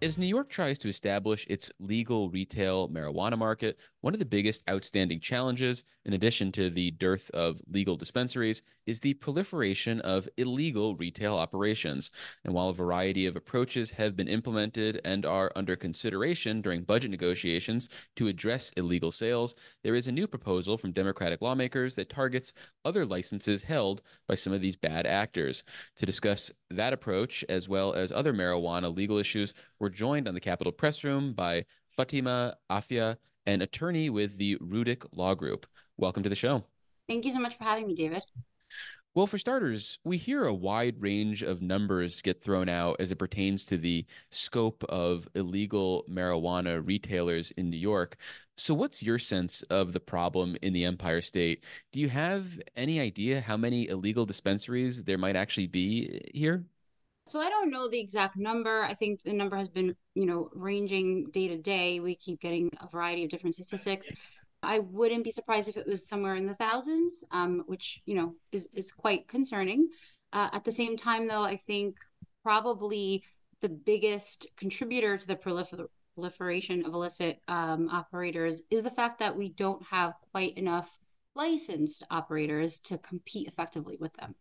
As New York tries to establish its legal retail marijuana market, one of the biggest outstanding challenges, in addition to the dearth of legal dispensaries, is the proliferation of illegal retail operations. And while a variety of approaches have been implemented and are under consideration during budget negotiations to address illegal sales, there is a new proposal from Democratic lawmakers that targets other licenses held by some of these bad actors. To discuss that approach, as well as other marijuana legal issues, we're joined on the Capitol Press Room by Fatima Afia, an attorney with the Rudick Law Group. Welcome to the show. Thank you so much for having me, David. Well, for starters, we hear a wide range of numbers get thrown out as it pertains to the scope of illegal marijuana retailers in New York. So, what's your sense of the problem in the Empire State? Do you have any idea how many illegal dispensaries there might actually be here? So I don't know the exact number. I think the number has been, ranging day to day. We keep getting a variety of different statistics. I wouldn't be surprised if it was somewhere in the thousands, which, is quite concerning. At the same time, though, I think probably the biggest contributor to the proliferation of illicit operators is the fact that we don't have quite enough licensed operators to compete effectively with them.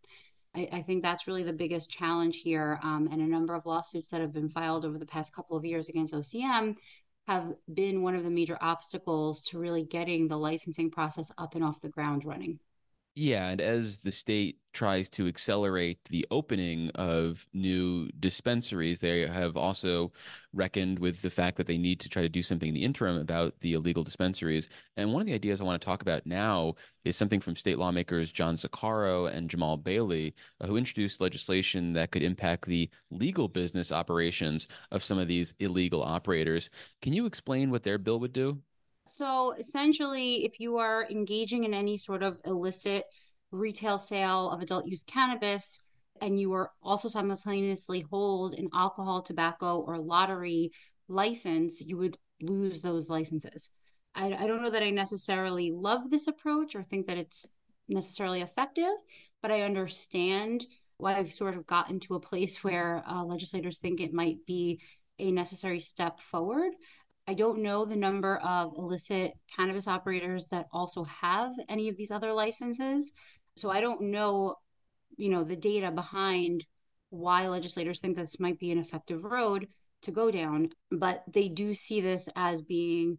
I think that's really the biggest challenge here. And a number of lawsuits that have been filed over the past couple of years against OCM have been one of the major obstacles to really getting the licensing process up and off the ground running. Yeah, and as the state tries to accelerate the opening of new dispensaries, they have also reckoned with the fact that they need to try to do something in the interim about the illegal dispensaries. And one of the ideas I want to talk about now is something from state lawmakers John Zaccaro and Jamal Bailey, who introduced legislation that could impact the legal business operations of some of these illegal operators. Can you explain what their bill would do? So essentially, if you are engaging in any sort of illicit retail sale of adult use cannabis, and you are also simultaneously hold an alcohol, tobacco, or lottery license, you would lose those licenses. I don't know that I necessarily love this approach or think that it's necessarily effective, but I understand why I've sort of gotten to a place where legislators think it might be a necessary step forward. I don't know the number of illicit cannabis operators that also have any of these other licenses. So I don't know, the data behind why legislators think this might be an effective road to go down, but they do see this as being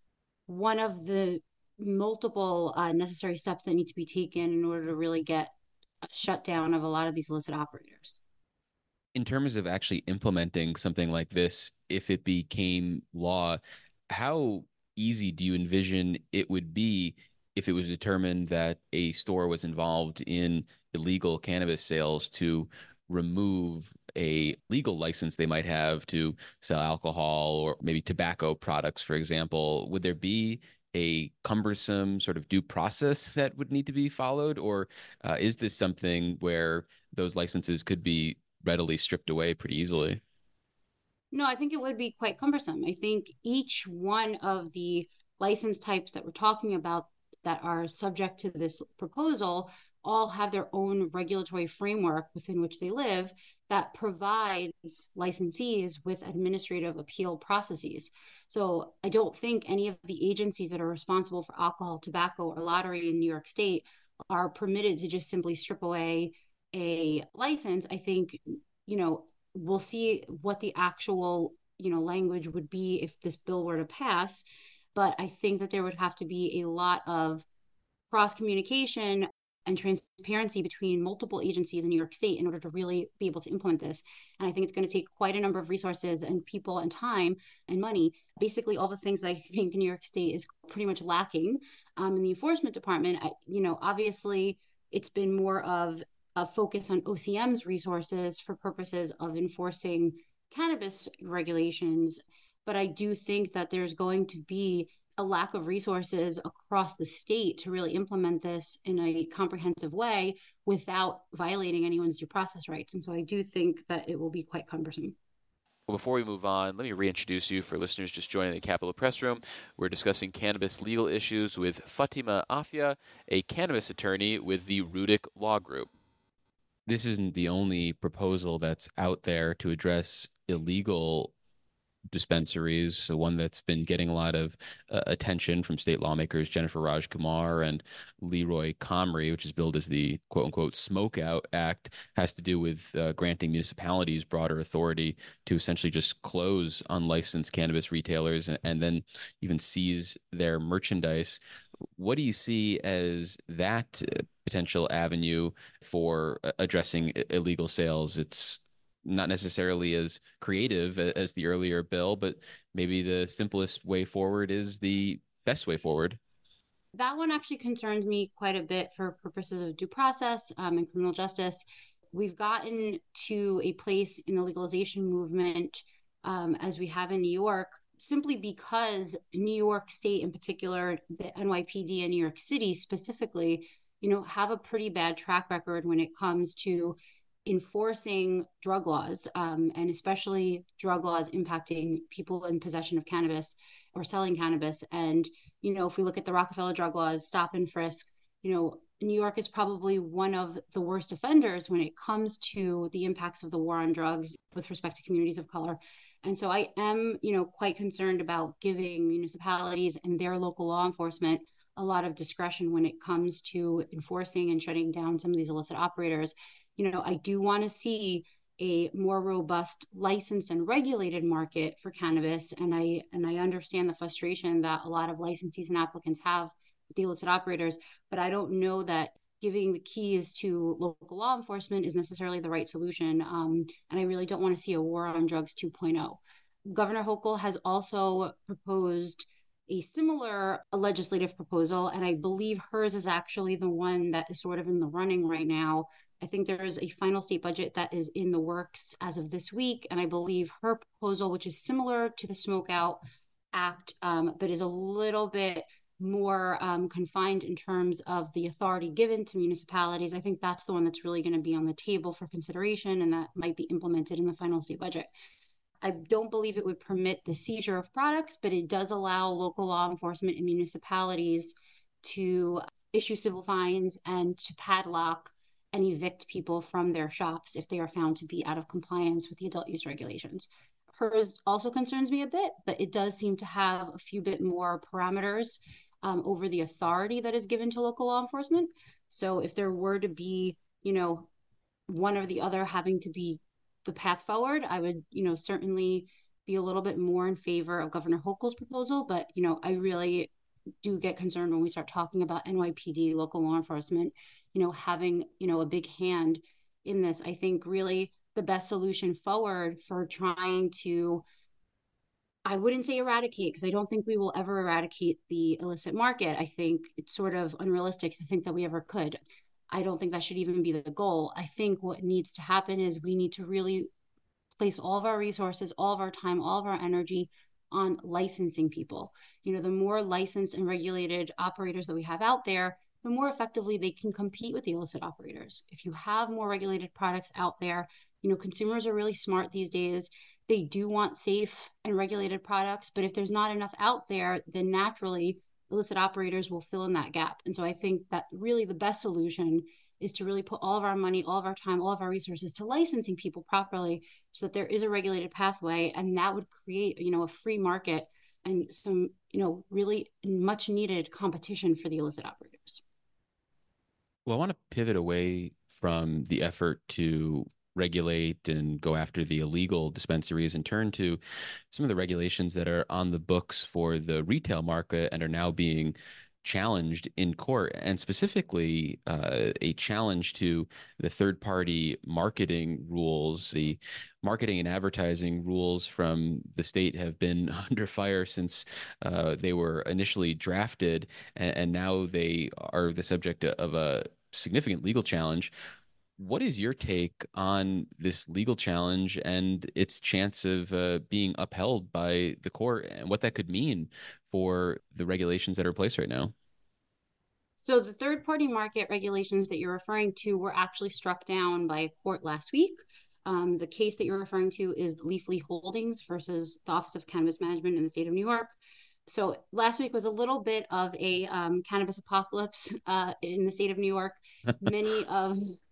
one of the multiple necessary steps that need to be taken in order to really get a shutdown of a lot of these illicit operators. In terms of actually implementing something like this, if it became law, how easy do you envision it would be if it was determined that a store was involved in illegal cannabis sales to remove a legal license they might have to sell alcohol or maybe tobacco products, for example? Would there be a cumbersome sort of due process that would need to be followed? Or is this something where those licenses could be readily stripped away pretty easily? No, I think it would be quite cumbersome. I think each one of the license types that we're talking about that are subject to this proposal all have their own regulatory framework within which they live that provides licensees with administrative appeal processes. So I don't think any of the agencies that are responsible for alcohol, tobacco, or lottery in New York State are permitted to just simply strip away a license. I think, you know, we'll see what the actual, language would be if this bill were to pass. But I think that there would have to be a lot of cross communication and transparency between multiple agencies in New York State in order to really be able to implement this. And I think it's going to take quite a number of resources and people and time and money. Basically, all the things that I think New York State is pretty much lacking in the enforcement department. Obviously, it's been more of a focus on OCM's resources for purposes of enforcing cannabis regulations. But I do think that there's going to be a lack of resources across the state to really implement this in a comprehensive way without violating anyone's due process rights. And so I do think that it will be quite cumbersome. Well, before we move on, let me reintroduce you for listeners just joining the Capitol Press Room. We're discussing cannabis legal issues with Fatima Afia, a cannabis attorney with the Rudick Law Group. This isn't the only proposal that's out there to address illegal dispensaries. So one that's been getting a lot of attention from state lawmakers, Jennifer Raj Kumar and Leroy Comrie, which is billed as the quote unquote Smoke Out Act, has to do with granting municipalities broader authority to essentially just close unlicensed cannabis retailers and then even seize their merchandise. What do you see as that potential avenue for addressing illegal sales? It's not necessarily as creative as the earlier bill, but maybe the simplest way forward is the best way forward. That one actually concerns me quite a bit for purposes of due process and criminal justice. We've gotten to a place in the legalization movement, as we have in New York, simply because New York State, in particular, the NYPD and New York City specifically, have a pretty bad track record when it comes to enforcing drug laws, and especially drug laws impacting people in possession of cannabis or selling cannabis. And if we look at the Rockefeller drug laws, stop and frisk, New York is probably one of the worst offenders when it comes to the impacts of the war on drugs with respect to communities of color. And so I am, quite concerned about giving municipalities and their local law enforcement a lot of discretion when it comes to enforcing and shutting down some of these illicit operators. I do want to see a more robust licensed and regulated market for cannabis, and I understand the frustration that a lot of licensees and applicants have with the illicit operators, but I don't know that giving the keys to local law enforcement is necessarily the right solution. And I really don't want to see a war on drugs 2.0. Governor Hochul has also proposed a similar legislative proposal, and I believe hers is actually the one that is sort of in the running right now. I think there's a final state budget that is in the works as of this week. And I believe her proposal, which is similar to the Smoke Out Act, but is a little bit more confined in terms of the authority given to municipalities. I think that's the one that's really going to be on the table for consideration, and that might be implemented in the final state budget. I don't believe it would permit the seizure of products, but it does allow local law enforcement and municipalities to issue civil fines and to padlock and evict people from their shops if they are found to be out of compliance with the adult use regulations. Hers also concerns me a bit, but it does seem to have a few bit more parameters over the authority that is given to local law enforcement. So if there were to be, one or the other having to be the path forward, I would, certainly be a little bit more in favor of Governor Hochul's proposal. But, I really do get concerned when we start talking about NYPD, local law enforcement, having, a big hand in this. I think really the best solution forward for trying to, I wouldn't say eradicate, because I don't think we will ever eradicate the illicit market. I think it's sort of unrealistic to think that we ever could. I don't think that should even be the goal. I think what needs to happen is we need to really place all of our resources, all of our time, all of our energy on licensing people. The more licensed and regulated operators that we have out there, the more effectively they can compete with the illicit operators. If you have more regulated products out there, consumers are really smart these days. They do want safe and regulated products, but if there's not enough out there, then naturally illicit operators will fill in that gap. And so I think that really the best solution is to really put all of our money, all of our time, all of our resources to licensing people properly so that there is a regulated pathway, and that would create, a free market and some, really much needed competition for the illicit operators. Well, I want to pivot away from the effort to regulate and go after the illegal dispensaries and turn to some of the regulations that are on the books for the retail market and are now being challenged in court, and specifically a challenge to the third party marketing rules. The marketing and advertising rules from the state have been under fire since they were initially drafted, and now they are the subject of a significant legal challenge. What is your take on this legal challenge and its chance of being upheld by the court, and what that could mean for the regulations that are in place right now? So the third party market regulations that you're referring to were actually struck down by a court last week. The case that you're referring to is Leafly Holdings versus the Office of Cannabis Management in the state of New York. So last week was a little bit of a cannabis apocalypse in the state of New York. Many of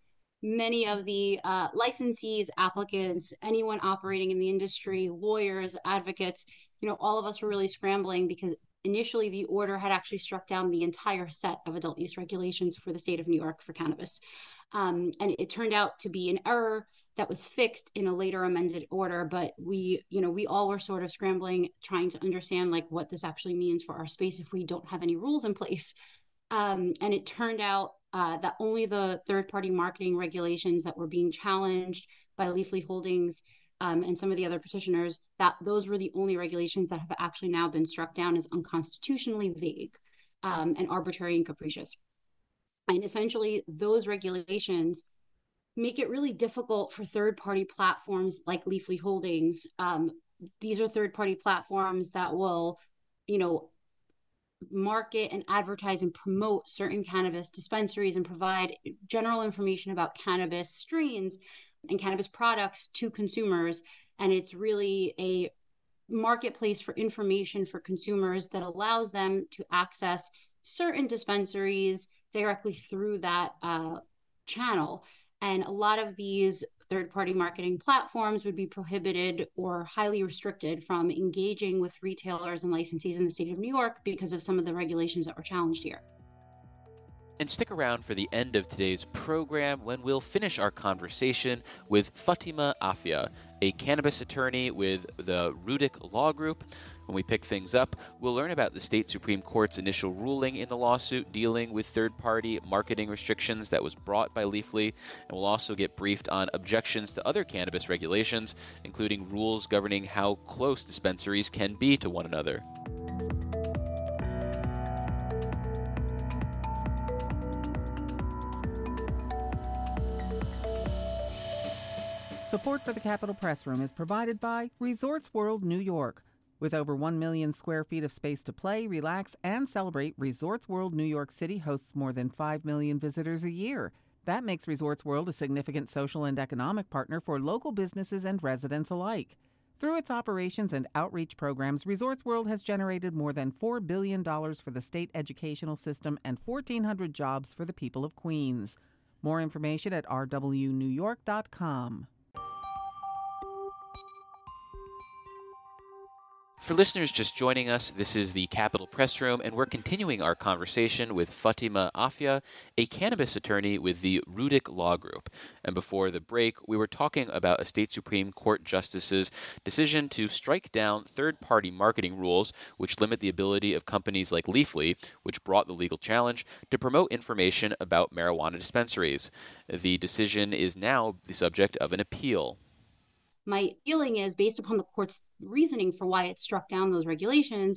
many of the licensees, applicants, anyone operating in the industry, lawyers, advocates, all of us were really scrambling because initially the order had actually struck down the entire set of adult use regulations for the state of New York for cannabis. And it turned out to be an error that was fixed in a later amended order, but we all were sort of scrambling, trying to understand like what this actually means for our space if we don't have any rules in place. And it turned out that only the third-party marketing regulations that were being challenged by Leafly Holdings and some of the other petitioners, that those were the only regulations that have actually now been struck down as unconstitutionally vague and arbitrary and capricious. And essentially, those regulations make it really difficult for third-party platforms like Leafly Holdings. These are third-party platforms that will, market and advertise and promote certain cannabis dispensaries and provide general information about cannabis strains and cannabis products to consumers. And it's really a marketplace for information for consumers that allows them to access certain dispensaries directly through that channel. And a lot of these third-party marketing platforms would be prohibited or highly restricted from engaging with retailers and licensees in the state of New York because of some of the regulations that were challenged here. And stick around for the end of today's program when we'll finish our conversation with Fatima Afia, a cannabis attorney with the Rudick Law Group. When we pick things up, we'll learn about the state Supreme Court's initial ruling in the lawsuit dealing with third-party marketing restrictions that was brought by Leafly, and we'll also get briefed on objections to other cannabis regulations, including rules governing how close dispensaries can be to one another. Support for the Capitol Press Room is provided by Resorts World New York. With over 1 million square feet of space to play, relax, and celebrate, Resorts World New York City hosts more than 5 million visitors a year. That makes Resorts World a significant social and economic partner for local businesses and residents alike. Through its operations and outreach programs, Resorts World has generated more than $4 billion for the state educational system and 1,400 jobs for the people of Queens. More information at rwnewyork.com. For listeners just joining us, this is the Capitol Press Room, and we're continuing our conversation with Fatima Afia, a cannabis attorney with the Rudick Law Group. And before the break, we were talking about a state Supreme Court justice's decision to strike down third-party marketing rules, which limit the ability of companies like Leafly, which brought the legal challenge, to promote information about marijuana dispensaries. The decision is now the subject of an appeal. My feeling is, based upon the court's reasoning for why it struck down those regulations,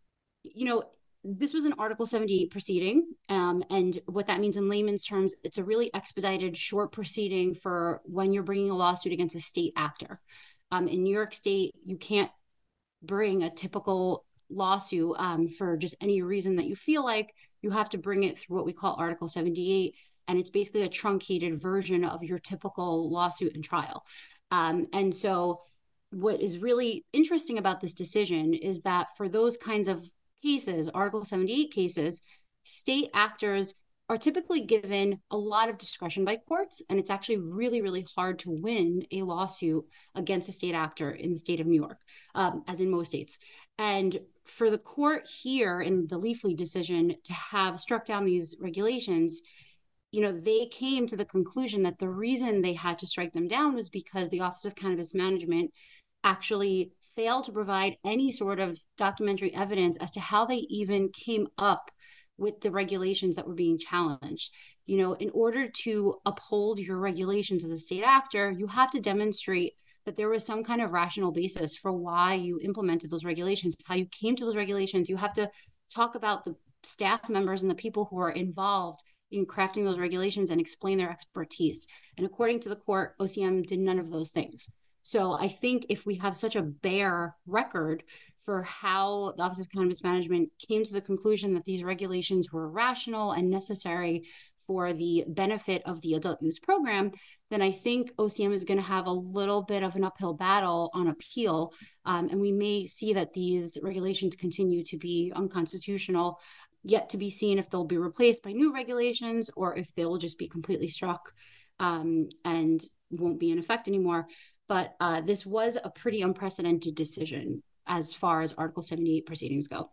this was an Article 78 proceeding. And what that means in layman's terms, it's a really expedited, short proceeding for when you're bringing a lawsuit against a state actor. In New York State, you can't bring a typical lawsuit for just any reason that you feel like. You have to bring it through what we call Article 78. And it's basically a truncated version of your typical lawsuit and trial. And so what is really interesting about this decision is that for those kinds of cases, Article 78 cases, state actors are typically given a lot of discretion by courts, and it's actually really, really hard to win a lawsuit against a state actor in the state of New York, as in most states. And for the court here in the Leafly decision to have struck down these regulations, they came to the conclusion that the reason they had to strike them down was because the Office of Cannabis Management actually failed to provide any sort of documentary evidence as to how they even came up with the regulations that were being challenged. In order to uphold your regulations as a state actor, you have to demonstrate that there was some kind of rational basis for why you implemented those regulations, how you came to those regulations. You have to talk about the staff members and the people who are involved in crafting those regulations and explain their expertise. And according to the court, OCM did none of those things. So I think if we have such a bare record for how the Office of Cannabis Management came to the conclusion that these regulations were rational and necessary for the benefit of the adult use program, then I think OCM is going to have a little bit of an uphill battle on appeal. And we may see that these regulations continue to be unconstitutional. Yet to be seen if they'll be replaced by new regulations or if they will just be completely struck. and won't be in effect anymore. But this was a pretty unprecedented decision as far as Article 78 proceedings go.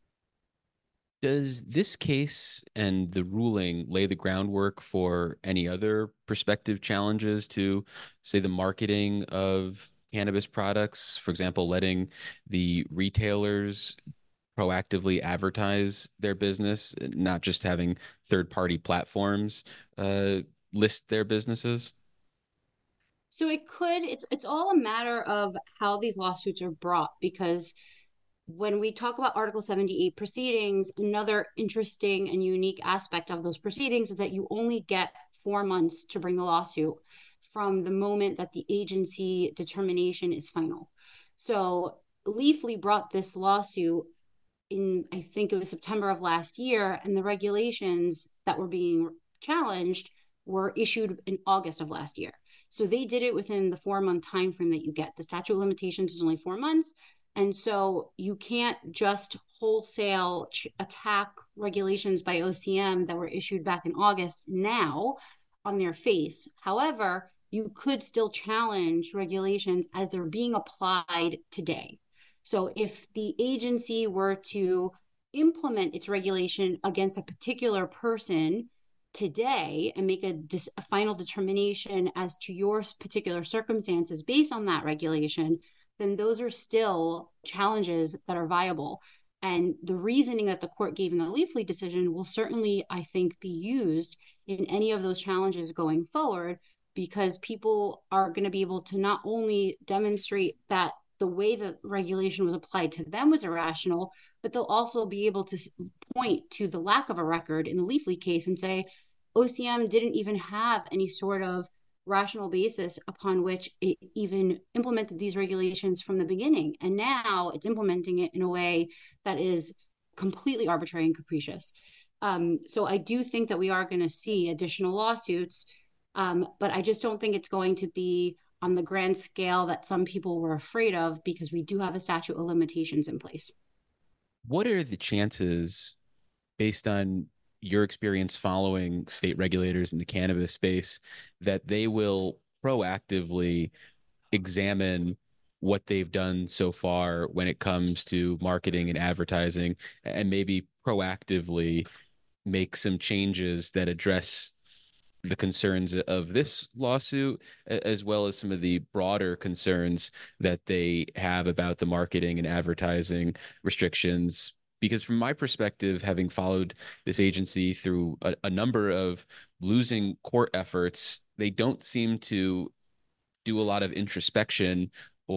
Does this case and the ruling lay the groundwork for any other prospective challenges to, say, the marketing of cannabis products? For example, letting the retailers proactively advertise their business, not just having third-party platforms uh, list their businesses? So it's all a matter of how these lawsuits are brought, because when we talk about Article 78 proceedings, another interesting and unique aspect of those proceedings is that you only get 4 months to bring the lawsuit from the moment that the agency determination is final. So Leafly brought this lawsuit in, I think it was September of last year, and the regulations that were being challenged were issued in August of last year. So they did it within the 4 month time frame that you get. The statute of limitations is only 4 months. And so you can't just wholesale attack regulations by OCM that were issued back in August now on their face. However, you could still challenge regulations as they're being applied today. So if the agency were to implement its regulation against a particular person today and make a final determination as to your particular circumstances based on that regulation, then those are still challenges that are viable. And the reasoning that the court gave in the Leafly decision will certainly, I think, be used in any of those challenges going forward, because people are going to be able to not only demonstrate that the way the regulation was applied to them was irrational, but they'll also be able to point to the lack of a record in the Leafly case and say, OCM didn't even have any sort of rational basis upon which it even implemented these regulations from the beginning. And now it's implementing it in a way that is completely arbitrary and capricious. So I do think that we are going to see additional lawsuits, but I just don't think it's going to be on the grand scale that some people were afraid of, because we do have a statute of limitations in place. What are the chances, based on your experience following state regulators in the cannabis space, that they will proactively examine what they've done so far when it comes to marketing and advertising, and maybe proactively make some changes that address the concerns of this lawsuit, as well as some of the broader concerns that they have about the marketing and advertising restrictions? Because from my perspective, having followed this agency through a number of losing court efforts, they don't seem to do a lot of introspection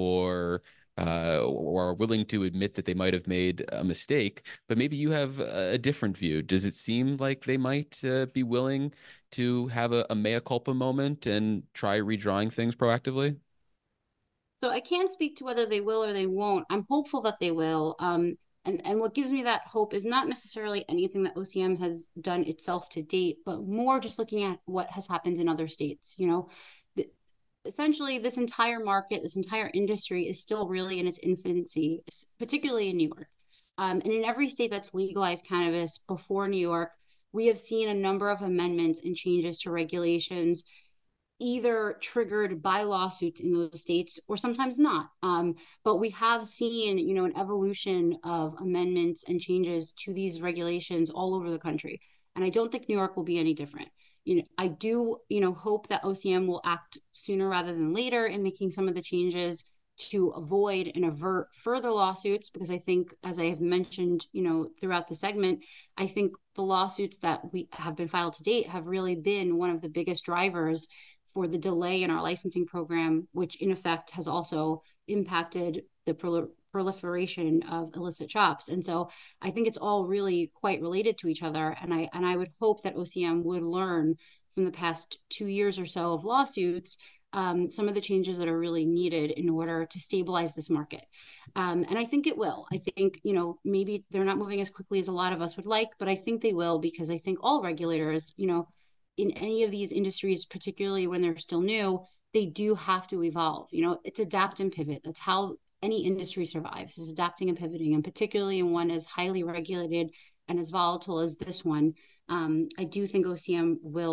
or are willing to admit that they might have made a mistake. But maybe you have a different view. Does it seem like they might be willing to have a mea culpa moment and try redrawing things proactively? So I can't speak to whether they will or they won't. I'm hopeful that they will. And what gives me that hope is not necessarily anything that OCM has done itself to date, but more just looking at what has happened in other states. Essentially, this entire market, this entire industry is still really in its infancy, particularly in New York. And in every state that's legalized cannabis before New York, we have seen a number of amendments and changes to regulations, either triggered by lawsuits in those states or sometimes not. But we have seen, an evolution of amendments and changes to these regulations all over the country. And I don't think New York will be any different. I do, hope that OCM will act sooner rather than later in making some of the changes to avoid and avert further lawsuits, because I think, as I have mentioned, throughout the segment, I think the lawsuits that we have been filed to date have really been one of the biggest drivers for the delay in our licensing program, which in effect has also impacted the proliferation of illicit shops. And so I think it's all really quite related to each other. And I would hope that OCM would learn from the past 2 years or so of lawsuits, some of the changes that are really needed in order to stabilize this market. And I think it will. I think, maybe they're not moving as quickly as a lot of us would like, but I think they will, because I think all regulators, in any of these industries, particularly when they're still new, they do have to evolve. It's adapt and pivot. That's how any industry survives, is adapting and pivoting, and particularly in one as highly regulated and as volatile as this one. I do think OCM will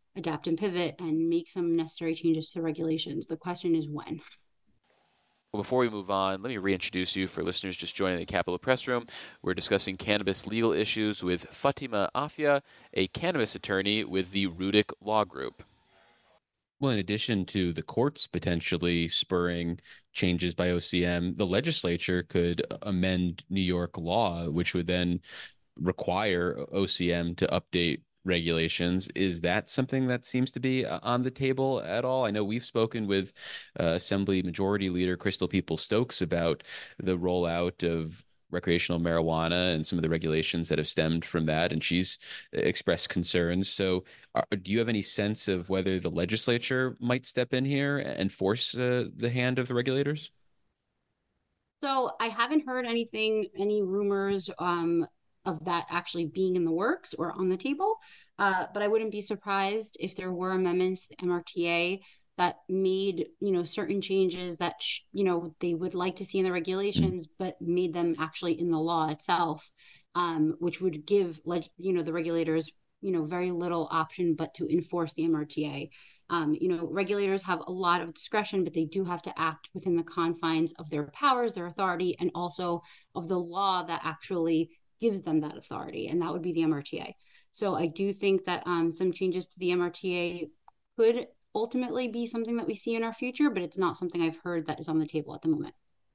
adapt and pivot and make some necessary changes to regulations. The question is when. Well, before we move on, let me reintroduce you for listeners just joining the Capitol Press Room. We're discussing cannabis legal issues with Fatima Afia, a cannabis attorney with the Rudick Law Group. Well, in addition to the courts potentially spurring changes by OCM, the legislature could amend New York law, which would then require OCM to update regulations. Is that something that seems to be on the table at all? I know we've spoken with Assembly Majority Leader Crystal Peoples-Stokes about the rollout of recreational marijuana and some of the regulations that have stemmed from that, and she's expressed concerns. So, do you have any sense of whether the legislature might step in here and force the hand of the regulators? So I haven't heard anything, any rumors of that actually being in the works or on the table. But I wouldn't be surprised if there were amendments to the MRTA that made, certain changes that, they would like to see in the regulations, but made them actually in the law itself, which would give, the regulators, very little option but to enforce the MRTA. Regulators have a lot of discretion, but they do have to act within the confines of their powers, their authority, and also of the law that actually gives them that authority, and that would be the MRTA. So I do think that some changes to the MRTA could ultimately be something that we see in our future, but it's not something I've heard that is on the table at the moment.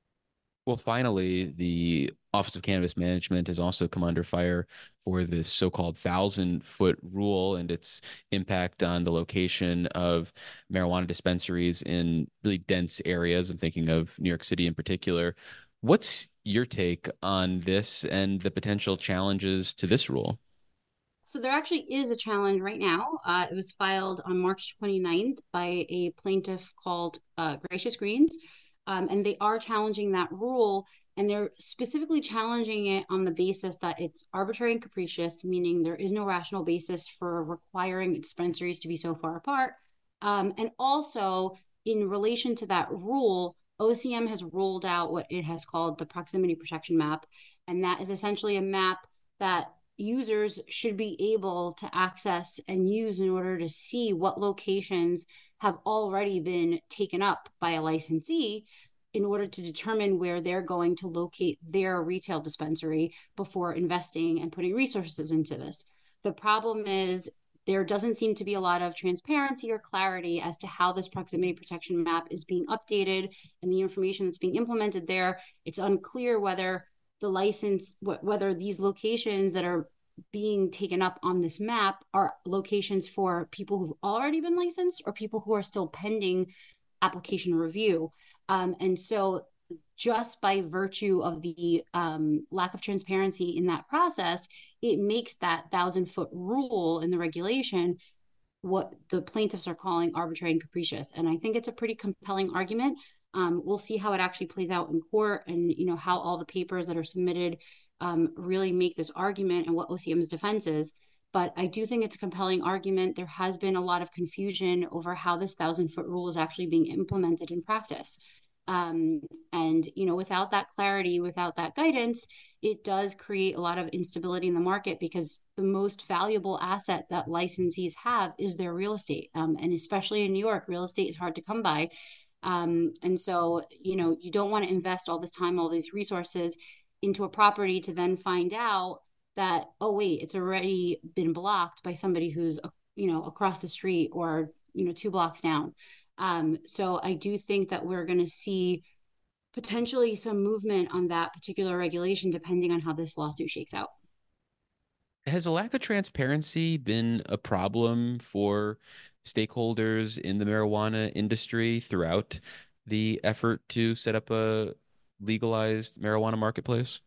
Well, finally, the Office of Cannabis Management has also come under fire for this so-called 1,000-foot rule and its impact on the location of marijuana dispensaries in really dense areas. I'm thinking of New York City in particular. What's your take on this and the potential challenges to this rule? So there actually is a challenge right now. It was filed on March 29th by a plaintiff called Gracious Greens. And they are challenging that rule. And they're specifically challenging it on the basis that it's arbitrary and capricious, meaning there is no rational basis for requiring dispensaries to be so far apart. And also, in relation to that rule, OCM has rolled out what it has called the proximity protection map. And that is essentially a map that users should be able to access and use in order to see what locations have already been taken up by a licensee in order to determine where they're going to locate their retail dispensary before investing and putting resources into this. The problem is there doesn't seem to be a lot of transparency or clarity as to how this proximity protection map is being updated and the information that's being implemented there. It's unclear whether whether these locations that are being taken up on this map are locations for people who've already been licensed or people who are still pending application review. And so just by virtue of the lack of transparency in that process, it makes that 1,000-foot rule in the regulation what the plaintiffs are calling arbitrary and capricious. And I think it's a pretty compelling argument. We'll see how it actually plays out in court and, how all the papers that are submitted really make this argument and what OCM's defense is. But I do think it's a compelling argument. There has been a lot of confusion over how this 1,000-foot rule is actually being implemented in practice. And, without that clarity, without that guidance, it does create a lot of instability in the market because the most valuable asset that licensees have is their real estate. And especially in New York, real estate is hard to come by. And so, you don't want to invest all this time, all these resources into a property to then find out that, oh, wait, it's already been blocked by somebody who's, across the street or, 2 blocks down. So I do think that we're going to see potentially some movement on that particular regulation, depending on how this lawsuit shakes out. Has a lack of transparency been a problem for stakeholders in the marijuana industry throughout the effort to set up a legalized marijuana marketplace?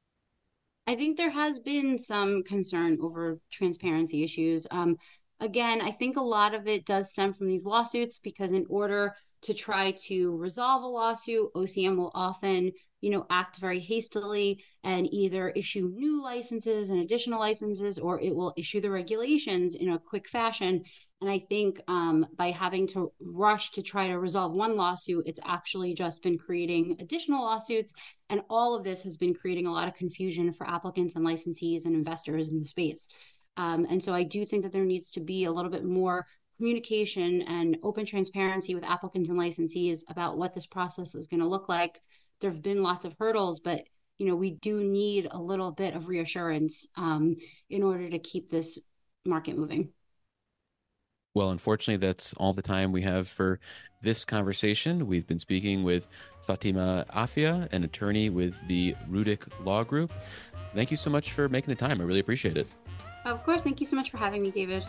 I think there has been some concern over transparency issues. Again, I think a lot of it does stem from these lawsuits because in order to try to resolve a lawsuit, OCM will often, act very hastily and either issue new licenses and additional licenses, or it will issue the regulations in a quick fashion. And I think by having to rush to try to resolve one lawsuit, it's actually just been creating additional lawsuits. And all of this has been creating a lot of confusion for applicants and licensees and investors in the space. And so I do think that there needs to be a little bit more communication and open transparency with applicants and licensees about what this process is going to look like. There have been lots of hurdles, but we do need a little bit of reassurance in order to keep this market moving. Well, unfortunately, that's all the time we have for this conversation. We've been speaking with Fatima Afia, an attorney with the Rudick Law Group. Thank you so much for making the time. I really appreciate it. Of course. Thank you so much for having me, David.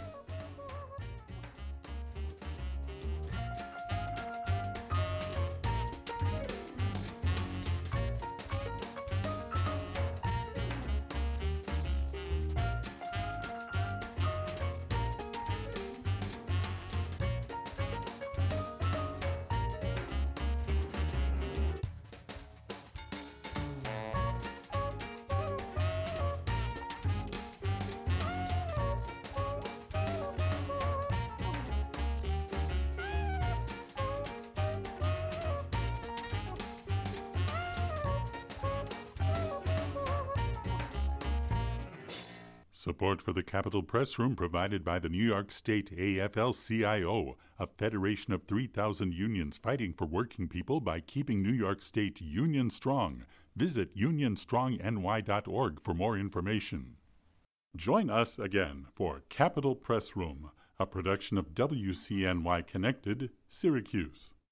Support for the Capitol Press Room provided by the New York State AFL-CIO, a federation of 3,000 unions fighting for working people by keeping New York State union strong. Visit unionstrongny.org for more information. Join us again for Capitol Press Room, a production of WCNY Connected, Syracuse.